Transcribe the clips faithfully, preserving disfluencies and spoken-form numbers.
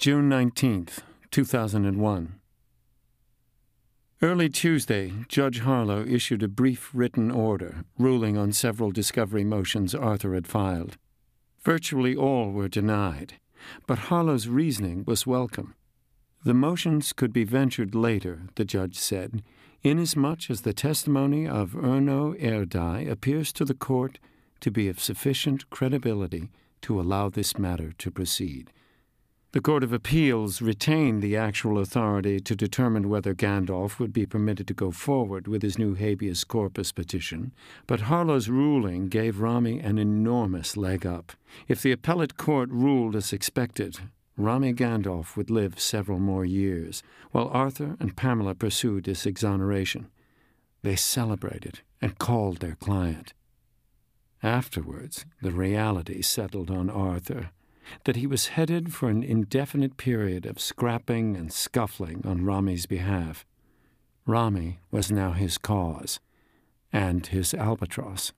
June nineteenth, two thousand one. Early Tuesday, Judge Harlow issued a brief written order ruling on several discovery motions Arthur had filed. Virtually all were denied, but Harlow's reasoning was welcome. The motions could be ventured later, the judge said, inasmuch as the testimony of Erno Erdai appears to the court to be of sufficient credibility to allow this matter to proceed. The Court of Appeals retained the actual authority to determine whether Gandalf would be permitted to go forward with his new habeas corpus petition, but Harlow's ruling gave Rami an enormous leg up. If the appellate court ruled as expected, Rami Gandalf would live several more years, while Arthur and Pamela pursued his exoneration. They celebrated and called their client. Afterwards, the reality settled on Arthur, that he was headed for an indefinite period of scrapping and scuffling on Rami's behalf. Rami was now his cause, and his albatross.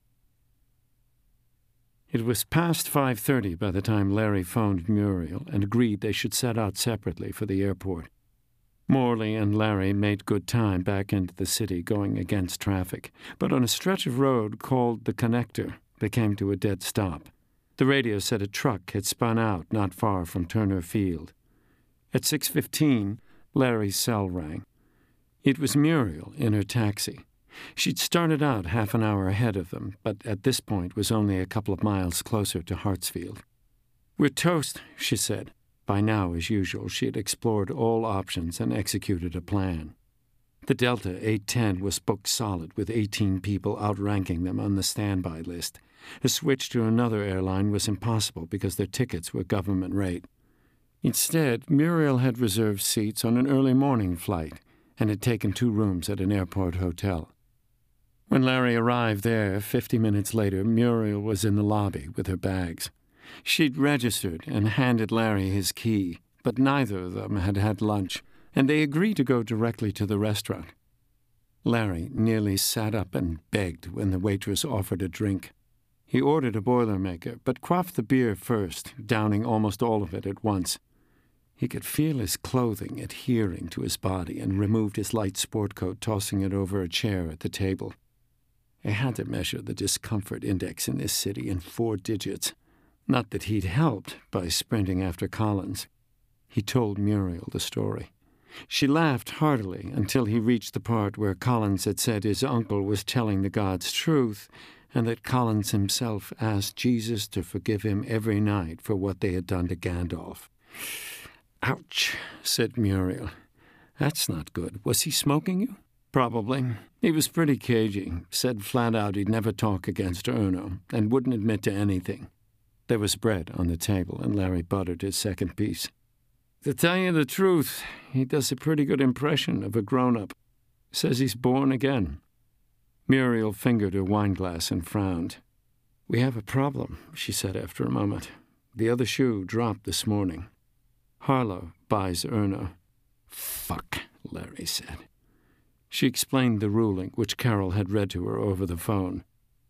It was past five thirty by the time Larry phoned Muriel and agreed they should set out separately for the airport. Morley and Larry made good time back into the city going against traffic, but on a stretch of road called the Connector, they came to a dead stop. The radio said a truck had spun out not far from Turner Field. At six fifteen, Larry's cell rang. It was Muriel in her taxi. She'd started out half an hour ahead of them, but at this point was only a couple of miles closer to Hartsfield. "We're toast," she said. By now, as usual, she had explored all options and executed a plan. The Delta eight ten was booked solid, with eighteen people outranking them on the standby list. A switch to another airline was impossible because their tickets were government rate. Instead, Muriel had reserved seats on an early morning flight and had taken two rooms at an airport hotel. When Larry arrived there, fifty minutes later, Muriel was in the lobby with her bags. She'd registered and handed Larry his key, but neither of them had had lunch, and they agreed to go directly to the restaurant. Larry nearly sat up and begged when the waitress offered a drink. He ordered a Boilermaker, but quaffed the beer first, downing almost all of it at once. He could feel his clothing adhering to his body and removed his light sport coat, tossing it over a chair at the table. He had to measure the discomfort index in this city in four digits. Not that he'd helped by sprinting after Collins. He told Muriel the story. She laughed heartily until he reached the part where Collins had said his uncle was telling the God's truth, and that Collins himself asked Jesus to forgive him every night for what they had done to Gandalf. "Ouch," said Muriel. "That's not good. Was he smoking you?" "Probably. He was pretty cagey, said flat out he'd never talk against Erno, and wouldn't admit to anything." There was bread on the table, and Larry buttered his second piece. "To tell you the truth, he does a pretty good impression of a grown-up. Says he's born again." Muriel fingered her wineglass and frowned. "We have a problem," she said after a moment. "The other shoe dropped this morning. Harlow buys Erno." "Fuck," Larry said. She explained the ruling, which Carol had read to her over the phone.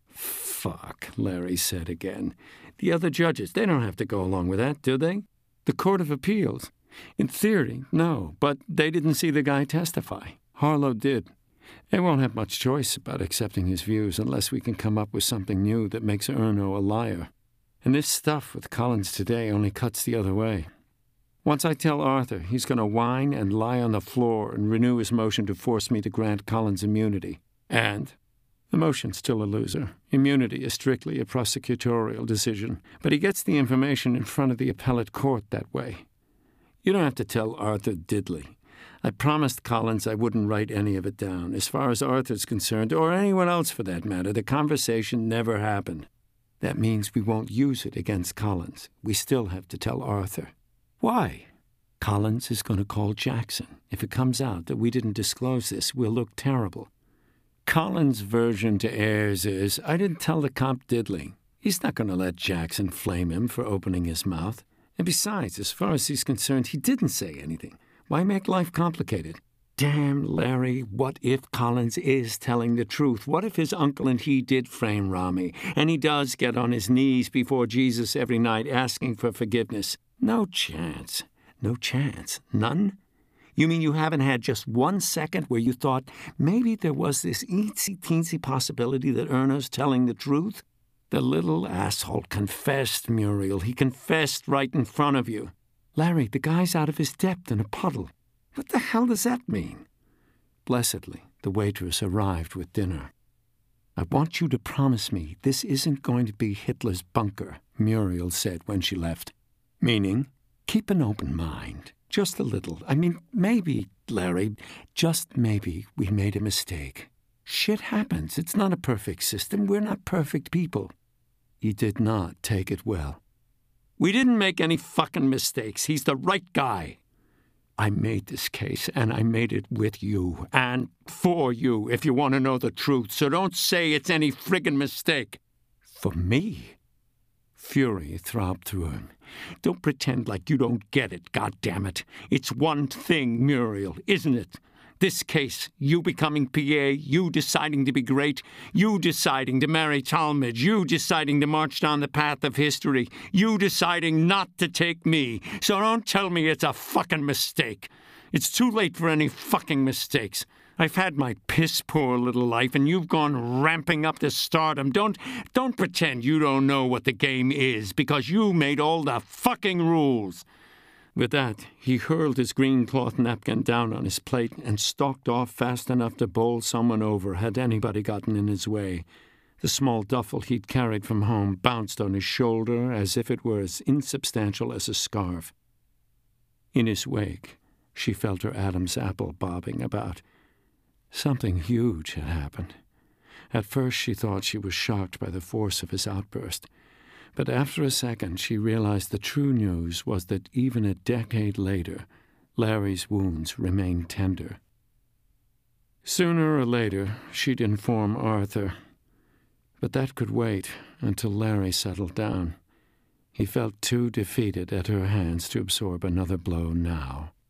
"Fuck," Larry said again. "The other judges, they don't have to go along with that, do they? The Court of Appeals? In theory, no, but they didn't see the guy testify. Harlow did. They won't have much choice about accepting his views unless we can come up with something new that makes Erno a liar. And this stuff with Collins today only cuts the other way. Once I tell Arthur, he's going to whine and lie on the floor and renew his motion to force me to grant Collins immunity. And the motion's still a loser. Immunity is strictly a prosecutorial decision, but he gets the information in front of the appellate court that way. You don't have to tell Arthur diddly. I promised Collins I wouldn't write any of it down. As far as Arthur's concerned, or anyone else for that matter, the conversation never happened. That means we won't use it against Collins. We still have to tell Arthur. Why? Collins is going to call Jackson. If it comes out that we didn't disclose this, we'll look terrible. Collins' version to Ayers is, I didn't tell the cop diddly. He's not going to let Jackson flame him for opening his mouth. And besides, as far as he's concerned, he didn't say anything. Why make life complicated? Damn, Larry, what if Collins is telling the truth? What if his uncle and he did frame Rami, and he does get on his knees before Jesus every night asking for forgiveness? No chance. No chance? None? You mean you haven't had just one second where you thought maybe there was this eensy-teensy possibility that Erna's telling the truth? The little asshole confessed, Muriel. He confessed right in front of you. Larry, the guy's out of his depth in a puddle. What the hell does that mean? Blessedly, the waitress arrived with dinner. I want you to promise me this isn't going to be Hitler's bunker, Muriel said when she left. Meaning, keep an open mind. Just a little. I mean, maybe, Larry, just maybe we made a mistake. Shit happens. It's not a perfect system. We're not perfect people. He did not take it well. We didn't make any fucking mistakes. He's the right guy. I made this case, and I made it with you, and for you, if you want to know the truth. So don't say it's any friggin' mistake. For me? Fury throbbed through him. Don't pretend like you don't get it, goddammit. It's one thing, Muriel, isn't it? This case, you becoming P A, you deciding to be great, you deciding to marry Talmadge, you deciding to march down the path of history, you deciding not to take me. So don't tell me it's a fucking mistake. It's too late for any fucking mistakes. I've had my piss-poor little life, and you've gone ramping up to stardom. Don't, don't pretend you don't know what the game is, because you made all the fucking rules. With that, he hurled his green cloth napkin down on his plate and stalked off fast enough to bowl someone over had anybody gotten in his way. The small duffel he'd carried from home bounced on his shoulder as if it were as insubstantial as a scarf. In his wake, she felt her Adam's apple bobbing about. Something huge had happened. At first she thought she was shocked by the force of his outburst. But after a second, she realized the true news was that even a decade later, Larry's wounds remained tender. Sooner or later, she'd inform Arthur. But that could wait until Larry settled down. He felt too defeated at her hands to absorb another blow now.